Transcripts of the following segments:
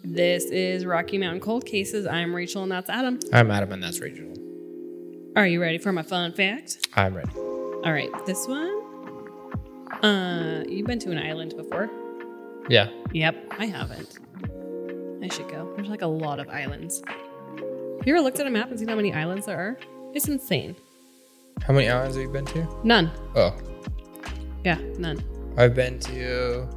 This is Rocky Mountain Cold Cases. I'm Rachel and that's Adam. I'm Adam and that's Rachel. Are you ready for my fun fact? I'm ready. All right, this one. You've been to an island before? Yeah. Yep, I haven't. I should go. There's like a lot of islands. Have you ever looked at a map and seen how many islands there are? It's insane. How many islands have you been to? None. Oh. Yeah, none. I've been to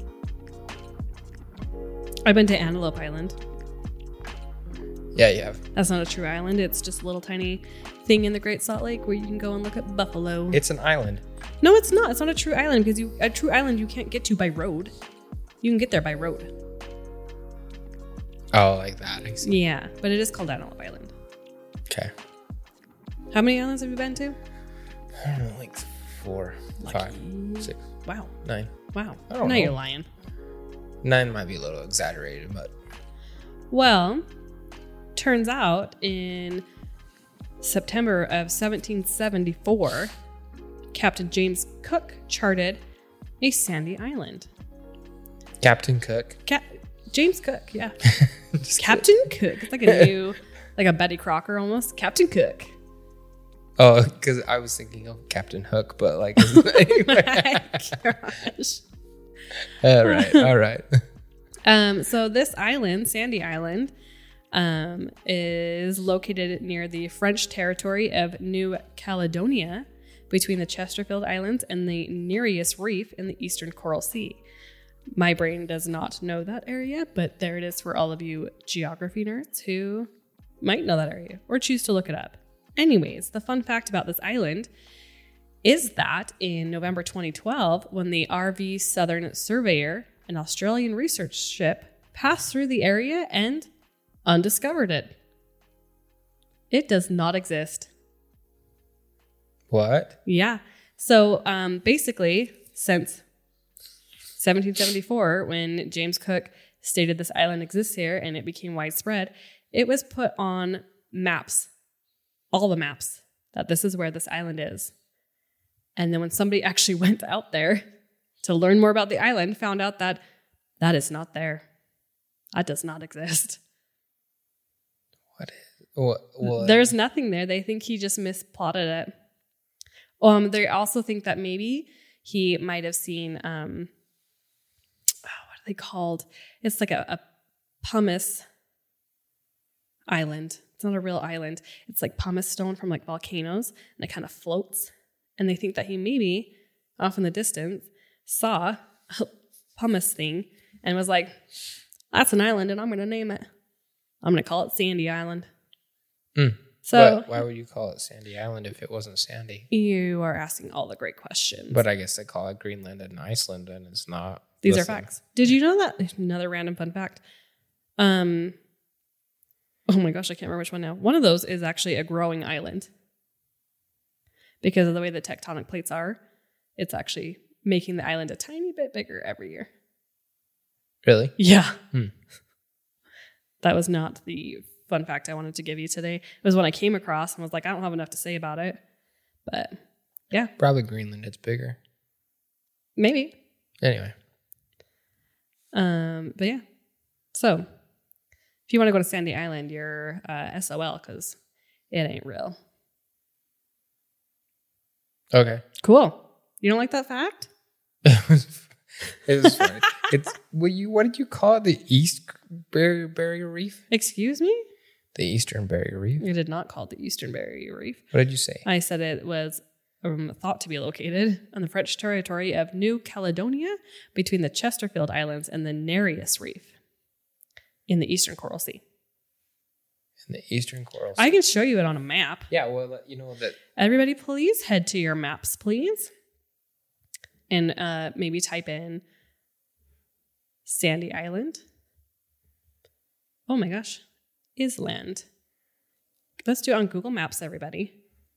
Antelope Island. Yeah, you have. That's not a true island. It's just a little tiny thing in the Great Salt Lake where you can go and look at buffalo. It's an island. No, it's not. It's not a true island because a true island you can't get to by road. You can get there by road. Oh, like that. I see. Yeah, but it is called Antelope Island. Okay. How many islands have you been to? I don't know, like 4, Lucky. 5, 6, Wow. 9. Wow. I don't Now know. you're lying. 9 might be a little exaggerated, but Well, turns out in September of 1774, Captain James Cook charted a sandy island. Captain Cook. James Cook, yeah. Just Captain Cook. It's like a new, like a Betty Crocker almost. Captain Cook. Oh, because I was thinking of Captain Hook, but like. Gosh. All right. So this island, Sandy Island, is located near the French territory of New Caledonia, between the Chesterfield Islands and the Nereus Reef in the eastern Coral Sea. My brain does not know that area, but there it is for all of you geography nerds who might know that area or choose to look it up. Anyways, the fun fact about this island is that in November 2012, when the RV Southern Surveyor, an Australian research ship, passed through the area and undiscovered it. It does not exist. What? Yeah. So basically, since 1774, when James Cook stated this island exists here and it became widespread, it was put on maps, all the maps, that this is where this island is. And then when somebody actually went out there to learn more about the island, found out that that is not there. That does not exist. What? There's nothing there. They think he just misplotted it. They also think that maybe he might have seen, what are they called? It's like a pumice island. It's not a real island. It's like pumice stone from like volcanoes, and it kind of floats. And they think that he maybe, off in the distance, saw a pumice thing and was like, that's an island and I'm going to name it. I'm going to call it Sandy Island. Mm. So why would you call it Sandy Island if it wasn't sandy? You are asking all the great questions. But I guess they call it Greenland and Iceland, and it's not. These are facts. Did you know that? Another random fun fact. Oh my gosh, I can't remember which one now. One of those is actually a growing island. Because of the way the tectonic plates are, it's actually making the island a tiny bit bigger every year. Really? Yeah. That was not the fun fact I wanted to give you today. It was one I came across and was like, I don't have enough to say about it. But yeah. Probably Greenland. It's bigger. Maybe. Anyway. But yeah. So if you want to go to Sandy Island, you're SOL because it ain't real. Okay. Cool. You don't like that fact? It was funny. It's what did you call it? The East Barrier Reef? Excuse me? The Eastern Barrier Reef? I did not call it the Eastern Barrier Reef. What did you say? I said it was thought to be located on the French territory of New Caledonia between the Chesterfield Islands and the Nereus Reef in the eastern Coral Sea. In the Eastern Coral Sea. I can show you it on a map. Yeah, well, you know that. Everybody, please head to your maps, please. And maybe type in Sandy Island. Oh my gosh. Island. Let's do it on Google Maps, everybody.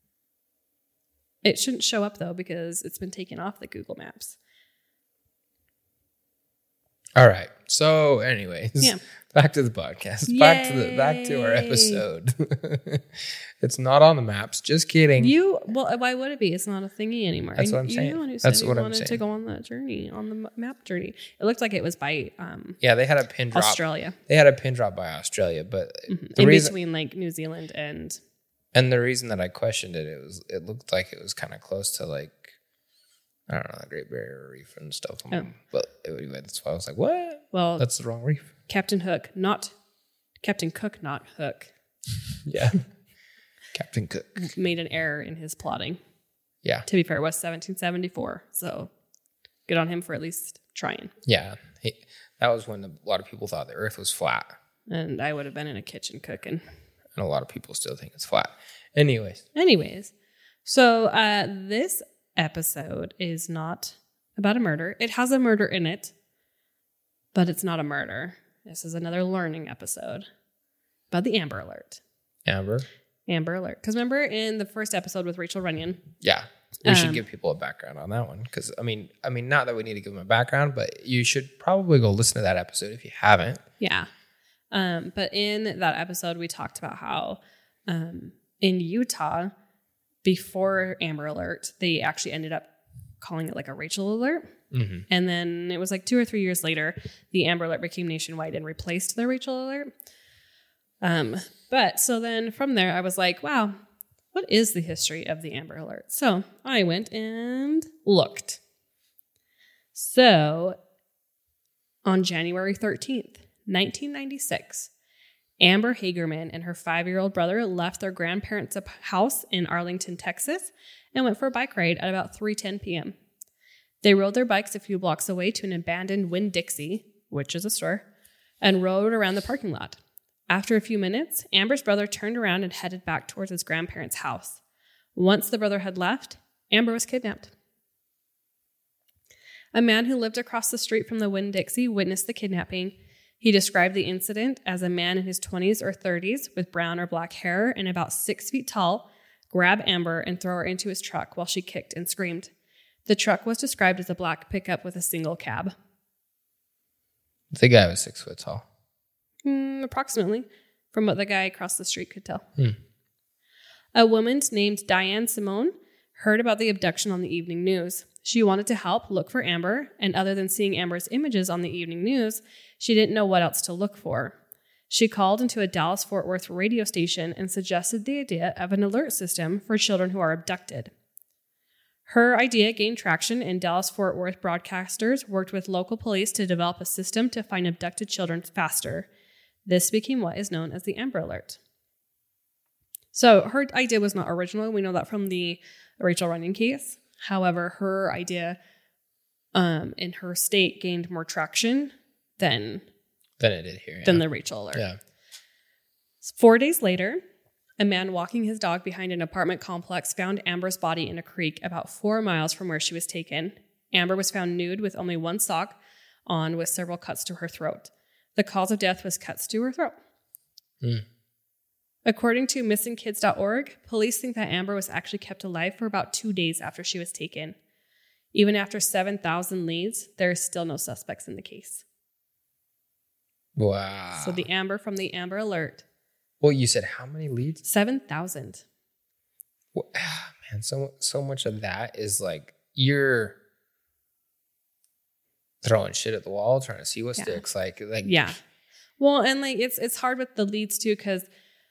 It shouldn't show up, though, because it's been taken off the Google Maps. All right. So, anyways. Yeah. Back to the podcast. Back to our episode. It's not on the maps. Just kidding. Why would it be? It's not a thingy anymore. That's what I'm saying. You're the one who That's said what you I'm wanted saying. to go on that journey, on the map journey. It looked like it was by Yeah, they had a pin drop. Australia. They had a pin drop by Australia, but In between like New Zealand and the reason that I questioned it, it looked like it was kind of close to like, I don't know, the Great Barrier Reef and stuff. But that's why I was like, what? Well, that's the wrong reef. Captain Cook, not Hook. Yeah. Captain Cook made an error in his plotting. Yeah. To be fair, it was 1774. So good on him for at least trying. Yeah. That was when a lot of people thought the earth was flat. And I would have been in a kitchen cooking. And a lot of people still think it's flat. Anyways. So this episode is not about a murder. It has a murder in it, but it's not a murder. This is another learning episode about the Amber Alert. Amber Alert. Because remember in the first episode with Rachel Runyon? Yeah. We should give people a background on that one. Because, I mean, not that we need to give them a background, but you should probably go listen to that episode if you haven't. Yeah. But in that episode, we talked about how in Utah, before Amber Alert, they actually ended up calling it like a Rachel Alert. Mm-hmm. And then it was like 2 or 3 years later, the Amber Alert became nationwide and replaced the Rachel Alert. But so then from there, I was like, wow, what is the history of the Amber Alert? So I went and looked. So on January 13th, 1996, Amber Hagerman and her 5-year-old brother left their grandparents' house in Arlington, Texas, and went for a bike ride at about 3:10 p.m. They rode their bikes a few blocks away to an abandoned Winn-Dixie, which is a store, and rode around the parking lot. After a few minutes, Amber's brother turned around and headed back towards his grandparents' house. Once the brother had left, Amber was kidnapped. A man who lived across the street from the Winn-Dixie witnessed the kidnapping. He described the incident as a man in his 20s or 30s with brown or black hair and about 6 feet tall grab Amber and throw her into his truck while she kicked and screamed. The truck was described as a black pickup with a single cab. The guy was 6 foot tall. Approximately, from what the guy across the street could tell. A woman named Diane Simone heard about the abduction on the evening news. She wanted to help look for Amber, and other than seeing Amber's images on the evening news, she didn't know what else to look for. She called into a Dallas-Fort Worth radio station and suggested the idea of an alert system for children who are abducted. Her idea gained traction, and Dallas-Fort Worth broadcasters worked with local police to develop a system to find abducted children faster. This became what is known as the Amber Alert. So her idea was not original. We know that from the Rachel Runyon case. However, her idea in her state gained more traction than it did here. Than the Rachel Alert. Yeah. 4 days later, a man walking his dog behind an apartment complex found Amber's body in a creek about 4 miles from where she was taken. Amber was found nude with only one sock on with several cuts to her throat. The cause of death was cuts to her throat. According to missingkids.org, police think that Amber was actually kept alive for about 2 days after she was taken. Even after 7,000 leads, there are still no suspects in the case. Wow. So the Amber from the Amber Alert. Well, you said how many leads? 7,000. Well, man, so much of that is like you're throwing shit at the wall, trying to see what sticks. Like yeah. Well, and like it's hard with the leads too, because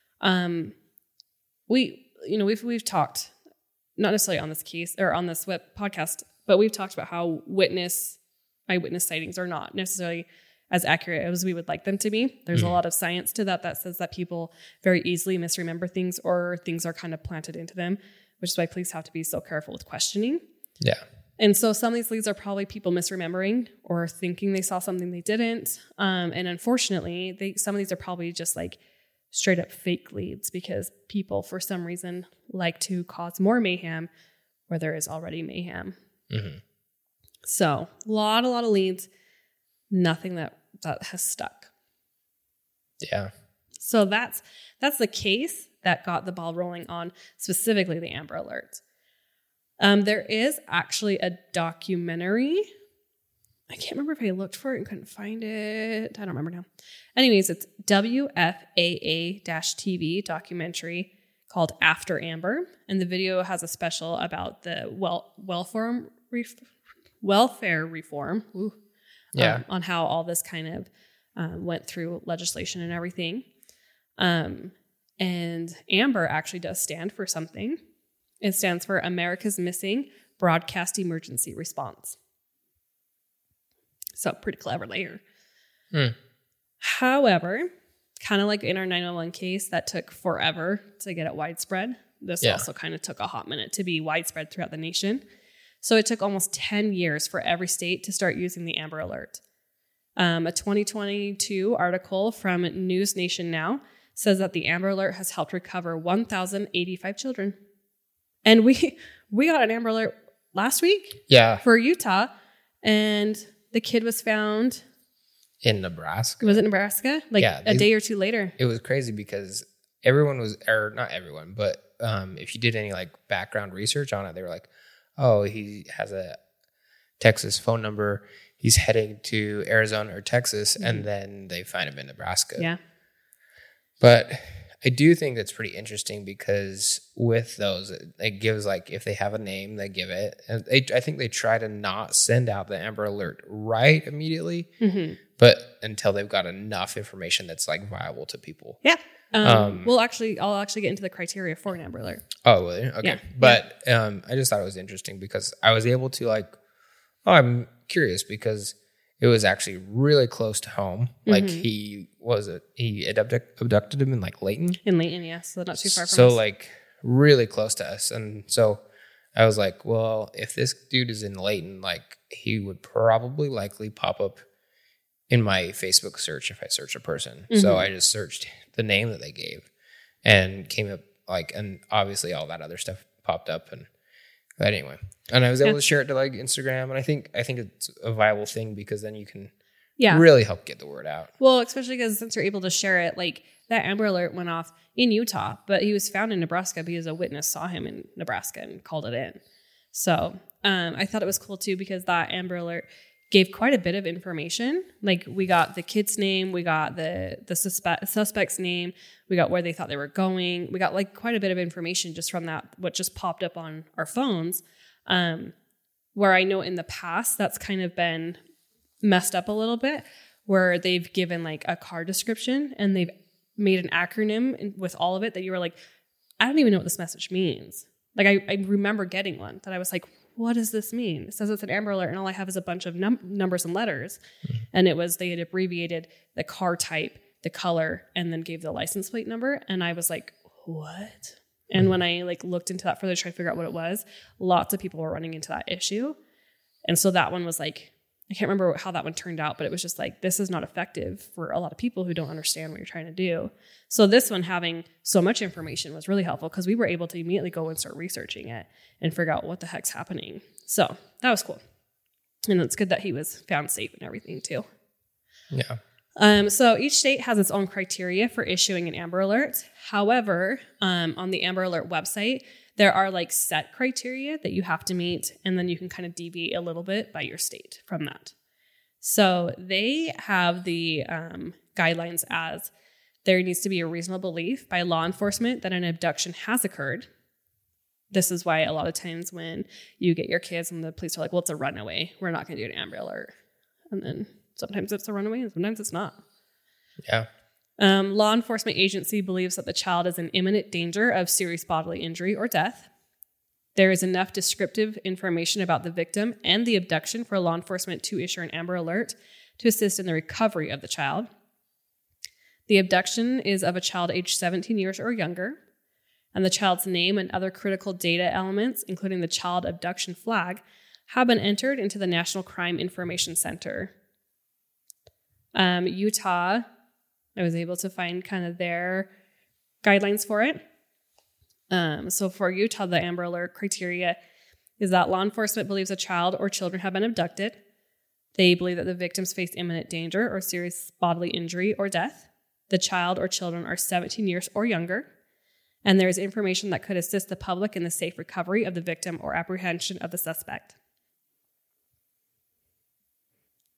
we've talked, not necessarily on this case or on this podcast, but we've talked about how eyewitness sightings are not necessarily as accurate as we would like them to be. There's a lot of science to that says that people very easily misremember things, or things are kind of planted into them, which is why police have to be so careful with questioning. Yeah. And so some of these leads are probably people misremembering or thinking they saw something they didn't. And unfortunately, some of these are probably just like straight up fake leads, because people, for some reason, like to cause more mayhem where there is already mayhem. Mm-hmm. So a lot of leads, nothing that has stuck. Yeah. So that's the case that got the ball rolling on specifically the Amber Alert. There is actually a documentary. I can't remember if I looked for it and couldn't find it. I don't remember now. Anyways, it's WFAA-TV documentary called After Amber. And the video has a special about the welfare reform. Ooh. Yeah. On how all this kind of went through legislation and everything. And Amber actually does stand for something. It stands for America's Missing Broadcast Emergency Response. So pretty clever there. However, kind of like in our 911 case, that took forever to get it widespread. This also kind of took a hot minute to be widespread throughout the nation. So it took almost 10 years for every state to start using the Amber Alert. A 2022 article from News Nation Now says that the Amber Alert has helped recover 1,085 children. And we got an Amber Alert last week for Utah, and the kid was found in Nebraska. Was it Nebraska? A day or two later. It was crazy because everyone was, or not everyone, but if you did any like background research on it, they were like, oh, he has a Texas phone number. He's heading to Arizona or Texas, and then they find him in Nebraska. Yeah. But I do think that's pretty interesting because with those, it gives like, if they have a name, they give it. And I think they try to not send out the Amber Alert right immediately, but until they've got enough information that's like viable to people. Yeah. I'll actually get into the criteria for an Amber Alert. Oh, really? Okay. Yeah. But I just thought it was interesting because I was able to I'm curious because it was actually really close to home. Like he abducted him in like Layton. In Layton, yeah. So not too far from us. So like really close to us. And so I was like, well, if this dude is in Layton, like he would probably likely pop up in my Facebook search if I search a person. So I just searched the name that they gave and came up and obviously all that other stuff popped up. But anyway, and I was able to share it to like Instagram, and I think it's a viable thing because then you can really help get the word out. Well, especially because since you're able to share it, like that Amber Alert went off in Utah, but he was found in Nebraska because a witness saw him in Nebraska and called it in. So I thought it was cool too because that Amber Alert gave quite a bit of information. Like we got the kid's name, we got the suspect's name, we got where they thought they were going. We got like quite a bit of information just from that, what just popped up on our phones. Where I know in the past that's kind of been messed up a little bit, where they've given like a car description and they've made an acronym with all of it that you were like, I don't even know what this message means. Like I remember getting one that I was like, what does this mean? It says it's an Amber Alert and all I have is a bunch of numbers and letters. And they had abbreviated the car type, the color, and then gave the license plate number. And I was like, what? And when I looked into that further to try to figure out what it was, lots of people were running into that issue. And so that one was like, I can't remember how that one turned out, but it was just like, this is not effective for a lot of people who don't understand what you're trying to do. So this one having so much information was really helpful because we were able to immediately go and start researching it and figure out what the heck's happening. So that was cool. And it's good that he was found safe and everything too. Yeah. So each state has its own criteria for issuing an Amber Alert. However, on the Amber Alert website, there are set criteria that you have to meet, and then you can kind of deviate a little bit by your state from that. So they have the guidelines as there needs to be a reasonable belief by law enforcement that an abduction has occurred. This is why a lot of times when you get your kids and the police are like, well, it's a runaway, we're not going to do an Amber Alert. And then sometimes it's a runaway and sometimes it's not. Yeah. Law enforcement agency believes that the child is in imminent danger of serious bodily injury or death. There is enough descriptive information about the victim and the abduction for law enforcement to issue an Amber Alert to assist in the recovery of the child. The abduction is of a child aged 17 years or younger, and the child's name and other critical data elements, including the child abduction flag, have been entered into the National Crime Information Center. Utah, I was able to find kind of their guidelines for it. So for Utah, the Amber Alert criteria is that law enforcement believes a child or children have been abducted. They believe that the victims face imminent danger or serious bodily injury or death. The child or children are 17 years or younger. And there is information that could assist the public in the safe recovery of the victim or apprehension of the suspect.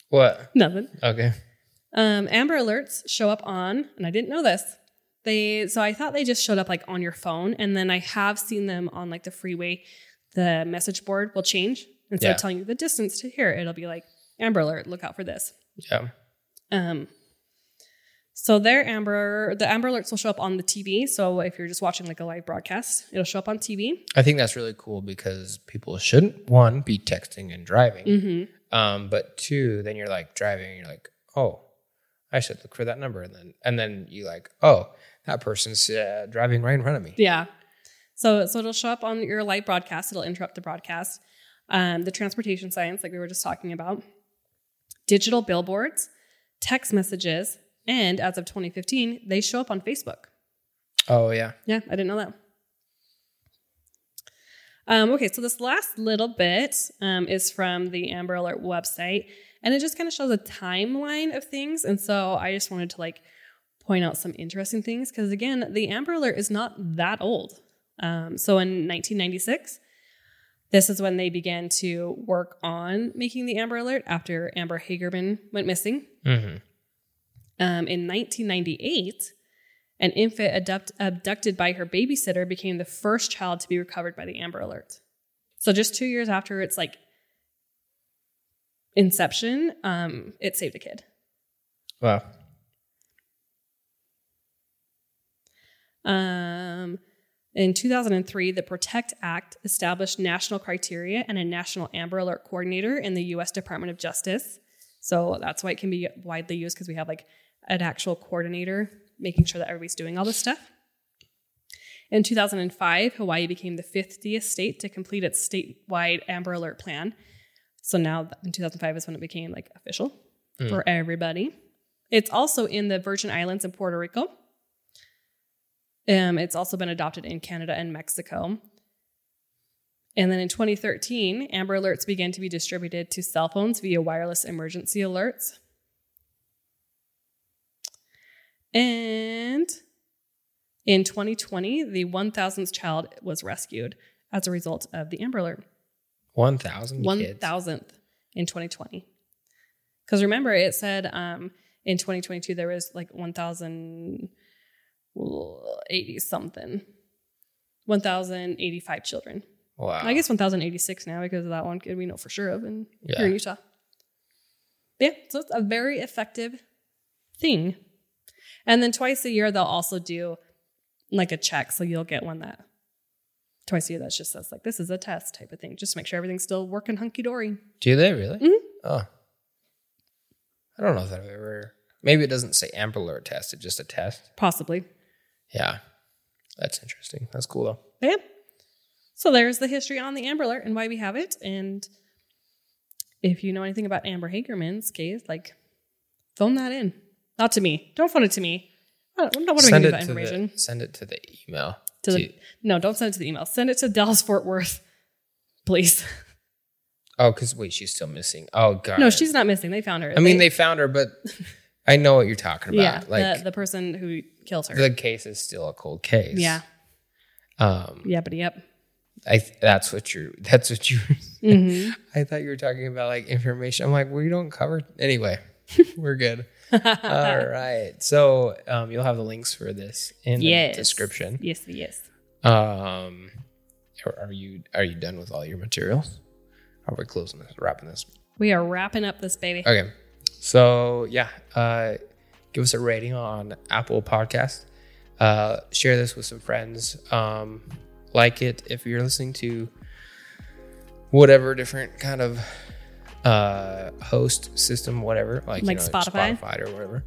What? Nothing. Okay. Amber Alerts show up on, and I didn't know this. So I thought they just showed up like on your phone, and then I have seen them on like the freeway. The message board will change instead of telling you the distance to here. It'll be like Amber Alert. Look out for this. Yeah. So the Amber Alerts will show up on the TV. So if you're just watching like a live broadcast, it'll show up on TV. I think that's really cool because people shouldn't, one, be texting and driving. Mm-hmm. But two, then you're like driving and you're like, oh, I should look for that number. And then you like, oh, that person's driving right in front of me. Yeah. So it'll show up on your live broadcast. It'll interrupt the broadcast. The transportation signs, like we were just talking about, digital billboards, text messages, and as of 2015, they show up on Facebook. Oh, yeah. Yeah, I didn't know that. Okay, so this last little bit is from the Amber Alert website, and it just kind of shows a timeline of things. And so I just wanted to like point out some interesting things because, again, the Amber Alert is not that old. So in 1996, this is when they began to work on making the Amber Alert after Amber Hagerman went missing. Mm-hmm. In 1998, an infant abducted by her babysitter became the first child to be recovered by the Amber Alert. So just 2 years after its like inception, it saved a kid. Wow. In 2003, the PROTECT Act established national criteria and a national Amber Alert coordinator in the U.S. Department of Justice. So that's why it can be widely used because we have like an actual coordinator making sure that everybody's doing all this stuff. In 2005, Hawaii became the 50th state to complete its statewide Amber Alert plan. So now in 2005 is when it became like official for everybody. It's also in the Virgin Islands and Puerto Rico. It's also been adopted in Canada and Mexico. And then in 2013, Amber Alerts began to be distributed to cell phones via wireless emergency alerts. And in 2020, the 1,000th child was rescued as a result of the Amber Alert. 1,000 kids? 1,000th in 2020. Because remember, it said in 2022, there was like 1,080 something. 1,085 children. Wow. I guess 1,086 now because of that one kid we know for sure of here in Utah. Yeah, so it's a very effective thing. And then twice a year, they'll also do like a check. So you'll get one that twice a year that just says like, this is a test type of thing. Just to make sure everything's still working hunky-dory. Do they really? Mm-hmm. Oh. I don't know if I've ever... Maybe it doesn't say Amber Alert test. It's just a test. Possibly. Yeah. That's interesting. That's cool though. Yeah. So there's the history on the Amber Alert and why we have it. And if you know anything about Amber Hagerman's case, like phone that in. Not to me. Don't phone it to me. I don't want to give that information. Send it to the email. No, don't send it to the email. Send it to Dallas Fort Worth, please. Oh, because wait, she's still missing. Oh, God. No, she's not missing. They found her. I mean, they found her, but I know what you're talking about. Yeah, like the person who killed her. The case is still a cold case. Yeah. Yep. That's what you're. Mm-hmm. I thought you were talking about like information. I'm like, we don't cover. Anyway, we're good. All right. So you'll have the links for this in the description. Yes. Are you done with all your materials? Are we closing this, wrapping this? We are wrapping up this baby. Okay. So yeah, give us a rating on Apple Podcast. Share this with some friends. Like it if you're listening to whatever different kind of host system, whatever, like Spotify or whatever.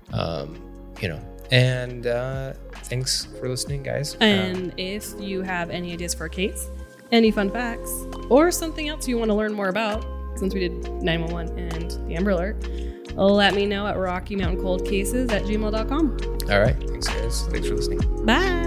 And thanks for listening, guys. And if you have any ideas for a case, any fun facts, or something else you want to learn more about, since we did 911 and the Amber Alert, let me know at RockyMountainColdCases@gmail.com. All right. Thanks, guys. Thanks for listening. Bye.